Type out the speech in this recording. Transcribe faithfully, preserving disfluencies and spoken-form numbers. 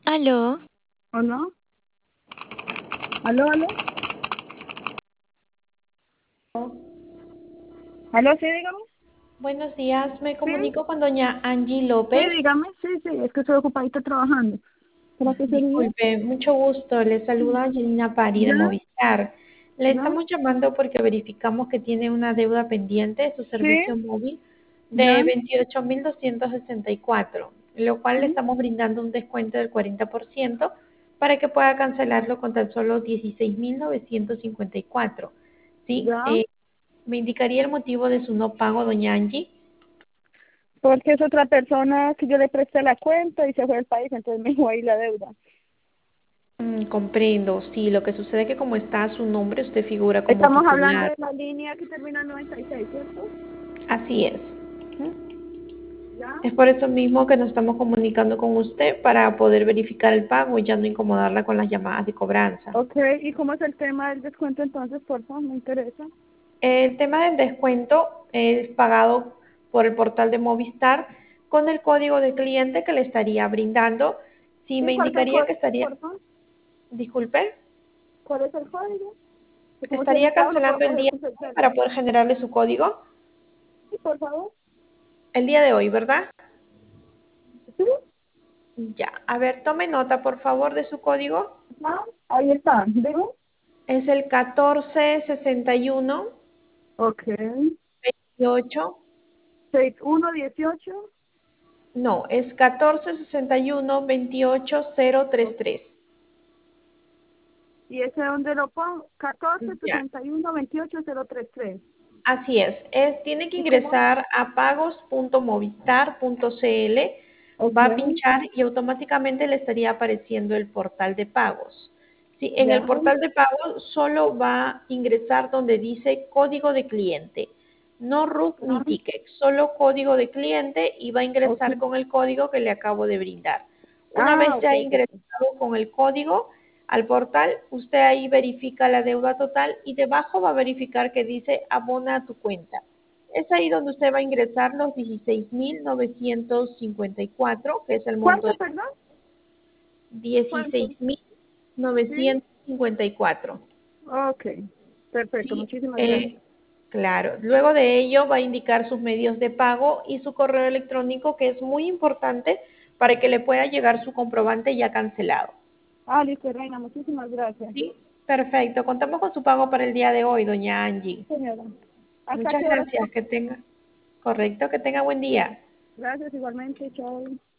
Aló, ¿O no? ¿Aló, aló? ¿Aló, sí, dígame? Buenos días, me Sí, comunico con doña Angie sí, López. dígame. Sí, sí, es que estoy ocupadita trabajando. ¿Para qué sería? Disculpe, mucho gusto. Le saluda Angelina Pari de ¿Ya? Movistar. Le ¿Ya? estamos llamando porque verificamos que tiene una deuda pendiente de su Sí, servicio móvil ¿ya? de veintiocho mil doscientos sesenta y cuatro, lo cual le Sí, estamos brindando un descuento del cuarenta por ciento para que pueda cancelarlo con tan solo dieciséis mil novecientos cincuenta y cuatro. ¿Sí? ¿ya? Eh, ¿Me indicaría el motivo de su no pago, doña Angie? Porque es otra persona que yo le presté la cuenta y se fue del país, entonces me dejó ahí la deuda. Mm, comprendo, sí, lo que sucede es que como está su nombre, usted figura como Estamos hablando titular. de la línea que termina en noventa y seis, ¿cierto? Así es. Ujú. ¿Ya? Es por eso mismo que nos estamos comunicando con usted para poder verificar el pago y ya no incomodarla con las llamadas de cobranza. Ok, ¿y cómo es el tema del descuento entonces, por favor? Me interesa. El tema del descuento es pagado por el portal de Movistar con el código de cliente que le estaría brindando. Sí, Sí, me ¿cuál es el indicaría que código, estaría, por favor? disculpe, ¿Cuál es el código? Que como estoy estaría ocupado no puedo cancelando el coger día mucho el para teléfono. poder generarle su código. Sí, por favor. El día de hoy, ¿verdad? Sí, Ya, a ver, tome nota, por favor, de su código. ah, ahí está. ¿Dime? Es el catorce sesenta y uno Ok. veintiocho. seis uno dieciocho. No, es catorce sesenta y uno veintiocho cero treinta y tres. ¿Y ese dónde lo pongo? catorce Ya, sesenta y uno veintiocho cero treinta y tres. así es. Es, tiene que ¿Y cómo? ingresar a pagos punto movistar punto cl, Ok. va a pinchar y automáticamente le estaría apareciendo el portal de pagos. Sí, en Ya. el portal de pagos solo va a ingresar donde dice código de cliente, no R U C Ya. ni ticket, solo código de cliente y va a Ok. ingresar con el código que le acabo de brindar. Una Ah, vez ok, ya perfecto. ingresado con el código al portal, usted ahí verifica la deuda total y debajo va a verificar que dice abona a tu cuenta. Es ahí donde usted va a ingresar los dieciséis mil novecientos cincuenta y cuatro, que es el monto ¿Cuánto, de perdón? ¿Cuánto? dieciséis mil Sí. novecientos cincuenta y cuatro. Ok. Perfecto. Sí, Muchísimas gracias. eh, claro. Luego de ello va a indicar sus medios de pago y su correo electrónico, que es muy importante para que le pueda llegar su comprobante ya cancelado. Ah, listo, Reina. Muchísimas gracias. Sí, perfecto. Contamos con su pago para el día de hoy, doña Angie. Señora. ¿Hasta Muchas qué hora? gracias. Que tenga, correcto, que tenga buen día. Gracias igualmente. Chao.